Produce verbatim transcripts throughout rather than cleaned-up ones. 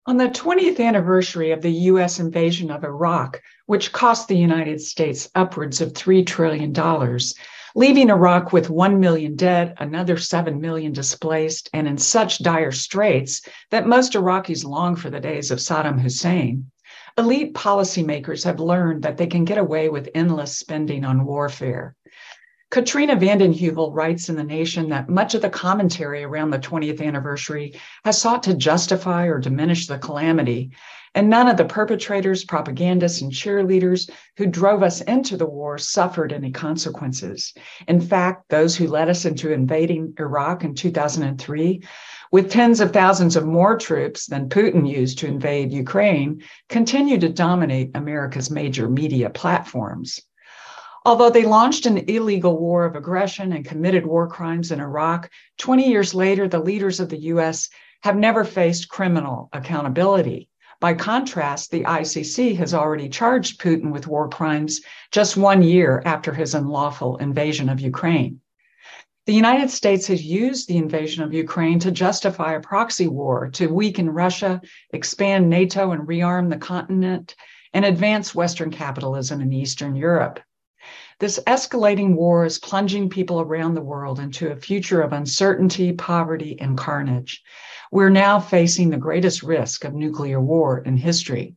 On the twentieth anniversary of the U S invasion of Iraq, which cost the United States upwards of three trillion dollars, leaving Iraq with one million dead, another seven million displaced, and in such dire straits that most Iraqis long for the days of Saddam Hussein, elite policymakers have learned that they can get away with endless spending on warfare. Katrina vanden Heuvel writes in The Nation that much of the commentary around the twentieth anniversary has sought to justify or diminish the calamity, and none of the perpetrators, propagandists, and cheerleaders who drove us into the war suffered any consequences. In fact, those who led us into invading Iraq in two thousand three, with tens of thousands of more troops than Putin used to invade Ukraine, continue to dominate America's major media platforms. Although they launched an illegal war of aggression and committed war crimes in Iraq, twenty years later, the leaders of the U S have never faced criminal accountability. By contrast, the I C C has already charged Putin with war crimes just one year after his unlawful invasion of Ukraine. The United States has used the invasion of Ukraine to justify a proxy war to weaken Russia, expand NATO and rearm the continent, and advance Western capitalism in Eastern Europe. This escalating war is plunging people around the world into a future of uncertainty, poverty, and carnage. We're now facing the greatest risk of nuclear war in history.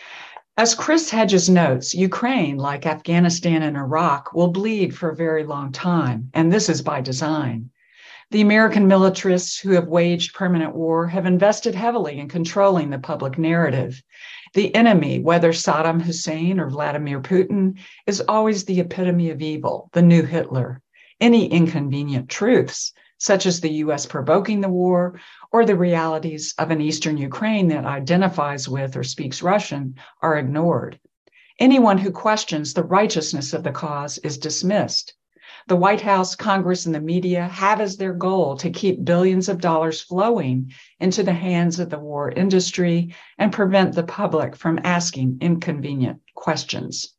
As Chris Hedges notes, Ukraine, like Afghanistan and Iraq, will bleed for a very long time, and this is by design. The American militarists who have waged permanent war have invested heavily in controlling the public narrative. The enemy, whether Saddam Hussein or Vladimir Putin, is always the epitome of evil, the new Hitler. Any inconvenient truths, such as the U S provoking the war or the realities of an Eastern Ukraine that identifies with or speaks Russian, are ignored. Anyone who questions the righteousness of the cause is dismissed. The White House, Congress, and the media have as their goal to keep billions of dollars flowing into the hands of the war industry and prevent the public from asking inconvenient questions.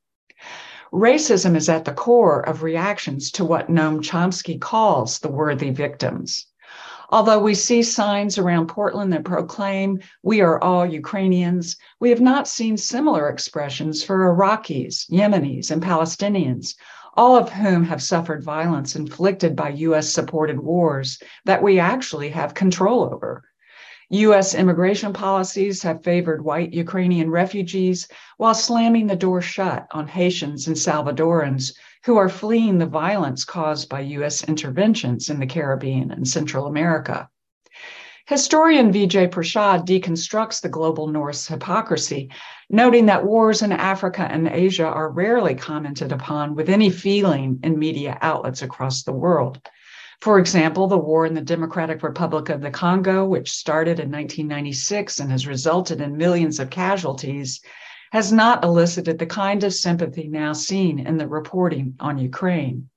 Racism is at the core of reactions to what Noam Chomsky calls the worthy victims. Although we see signs around Portland that proclaim we are all Ukrainians, we have not seen similar expressions for Iraqis, Yemenis, and Palestinians, all of whom have suffered violence inflicted by U S-supported wars that we actually have control over. U S immigration policies have favored white Ukrainian refugees while slamming the door shut on Haitians and Salvadorans who are fleeing the violence caused by U S interventions in the Caribbean and Central America. Historian Vijay Prashad deconstructs the global North's hypocrisy, noting that wars in Africa and Asia are rarely commented upon with any feeling in media outlets across the world. For example, the war in the Democratic Republic of the Congo, which started in nineteen ninety-six and has resulted in millions of casualties, has not elicited the kind of sympathy now seen in the reporting on Ukraine.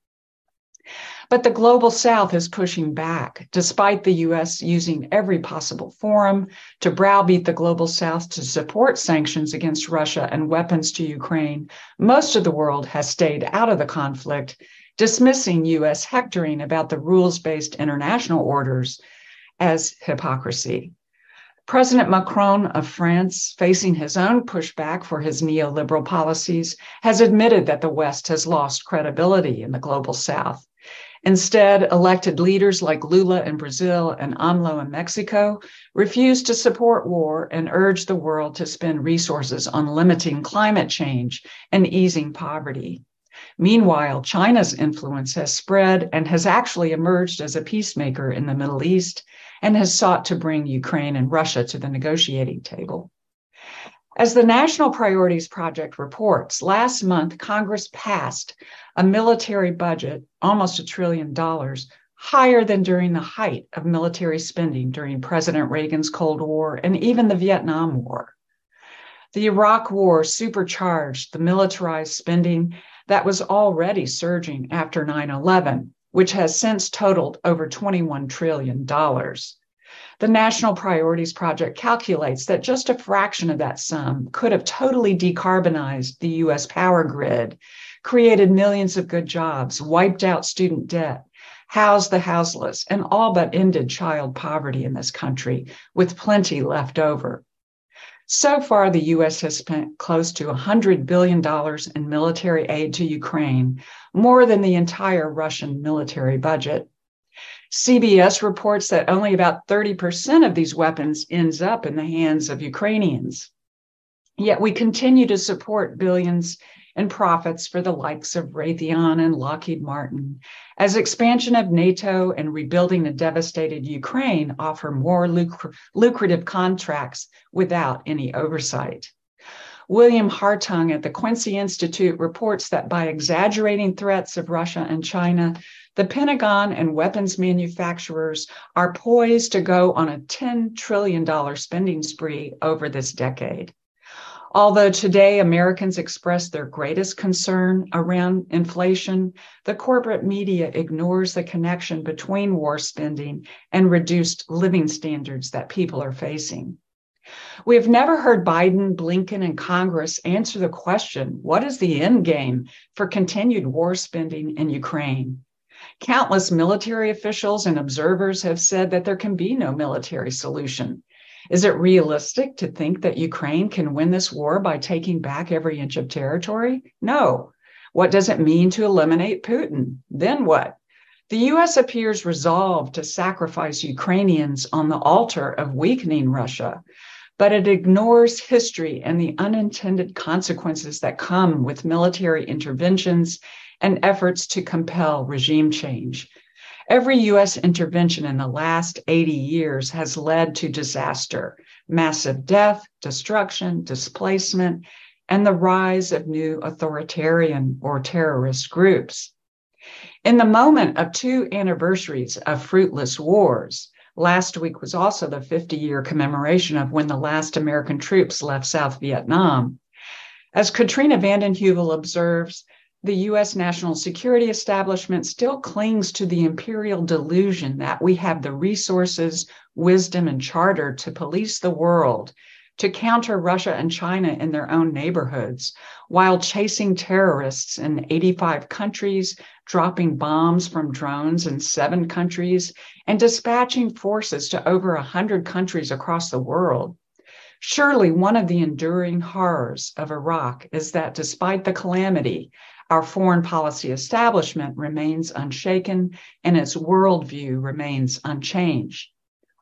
But the global South is pushing back, despite the U S using every possible forum to browbeat the global South to support sanctions against Russia and weapons to Ukraine. Most of the world has stayed out of the conflict, dismissing U S hectoring about the rules-based international orders as hypocrisy. President Macron of France, facing his own pushback for his neoliberal policies, has admitted that the West has lost credibility in the global South. Instead, elected leaders like Lula in Brazil and AMLO in Mexico refuse to support war and urge the world to spend resources on limiting climate change and easing poverty. Meanwhile, China's influence has spread and has actually emerged as a peacemaker in the Middle East and has sought to bring Ukraine and Russia to the negotiating table. As the National Priorities Project reports, last month, Congress passed a military budget, almost a trillion dollars, higher than during the height of military spending during President Reagan's Cold War and even the Vietnam War. The Iraq War supercharged the militarized spending that was already surging after nine eleven, which has since totaled over twenty-one trillion dollars. The National Priorities Project calculates that just a fraction of that sum could have totally decarbonized the U S power grid, created millions of good jobs, wiped out student debt, housed the houseless, and all but ended child poverty in this country, with plenty left over. So far, the U S has spent close to one hundred billion dollars in military aid to Ukraine, more than the entire Russian military budget. C B S reports that only about thirty percent of these weapons ends up in the hands of Ukrainians. Yet we continue to support billions in profits for the likes of Raytheon and Lockheed Martin, as expansion of NATO and rebuilding a devastated Ukraine offer more lucr- lucrative contracts without any oversight. William Hartung at the Quincy Institute reports that by exaggerating threats of Russia and China, the Pentagon and weapons manufacturers are poised to go on a ten trillion dollars spending spree over this decade. Although today Americans express their greatest concern around inflation, the corporate media ignores the connection between war spending and reduced living standards that people are facing. We have never heard Biden, Blinken, and Congress answer the question, what is the end game for continued war spending in Ukraine? Countless military officials and observers have said that there can be no military solution. Is it realistic to think that Ukraine can win this war by taking back every inch of territory? No. What does it mean to eliminate Putin? Then what? The U S appears resolved to sacrifice Ukrainians on the altar of weakening Russia, but it ignores history and the unintended consequences that come with military interventions and efforts to compel regime change. Every U S intervention in the last eighty years has led to disaster, massive death, destruction, displacement, and the rise of new authoritarian or terrorist groups. In the moment of two anniversaries of fruitless wars, last week was also the fifty-year commemoration of when the last American troops left South Vietnam. As Katrina vanden Heuvel observes, the U S national security establishment still clings to the imperial delusion that we have the resources, wisdom, and charter to police the world, to counter Russia and China in their own neighborhoods, while chasing terrorists in eighty-five countries, dropping bombs from drones in seven countries, and dispatching forces to over one hundred countries across the world. Surely one of the enduring horrors of Iraq is that despite the calamity, our foreign policy establishment remains unshaken and its worldview remains unchanged.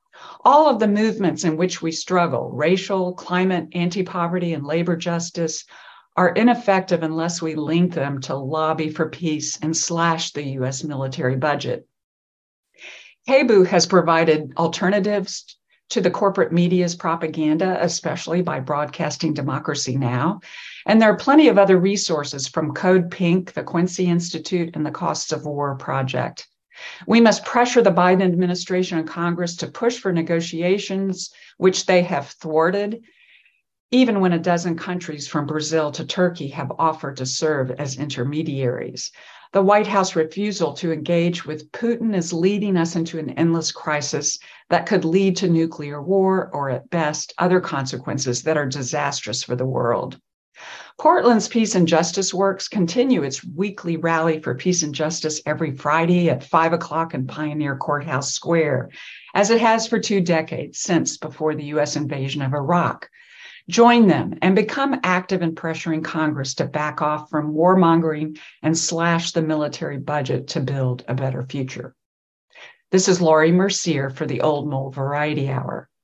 All of the movements in which we struggle, racial, climate, anti-poverty, and labor justice, are ineffective unless we link them to lobby for peace and slash the U S military budget. K B U has provided alternatives to the corporate media's propaganda, especially by broadcasting Democracy Now! And there are plenty of other resources from Code Pink, the Quincy Institute, and the Costs of War Project. We must pressure the Biden administration and Congress to push for negotiations, which they have thwarted, even when a dozen countries from Brazil to Turkey have offered to serve as intermediaries. The White House refusal to engage with Putin is leading us into an endless crisis that could lead to nuclear war or, at best, other consequences that are disastrous for the world. Portland's Peace and Justice Works continue its weekly rally for peace and justice every Friday at five o'clock in Pioneer Courthouse Square, as it has for two decades since before the U S invasion of Iraq. Join them and become active in pressuring Congress to back off from warmongering and slash the military budget to build a better future. This is Laurie Mercier for the Old Mole Variety Hour.